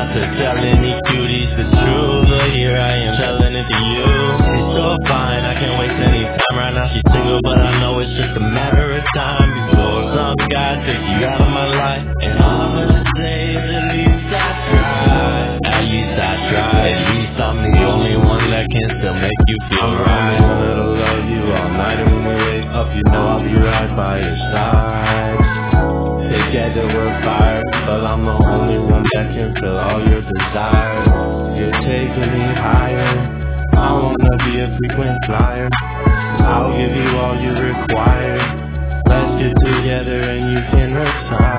to tell any cuties the truth, but here I am telling it to you. She's so fine, I can't waste any time. Right now she's single, but I know it's just a matter of time before some guy takes you out of my life. And all I'm gonna say is at least I tried. At least I tried. At least I'm the only one that can still make you feel right. I'm the only one that'll love you all night, and when you wake up, you know I'll be right by your side. Together we're fire, but I'm the only one that can fill all your desires. You're taking me higher, I wanna be a frequent flyer. I'll give you all you require. Let's get together and you can retire.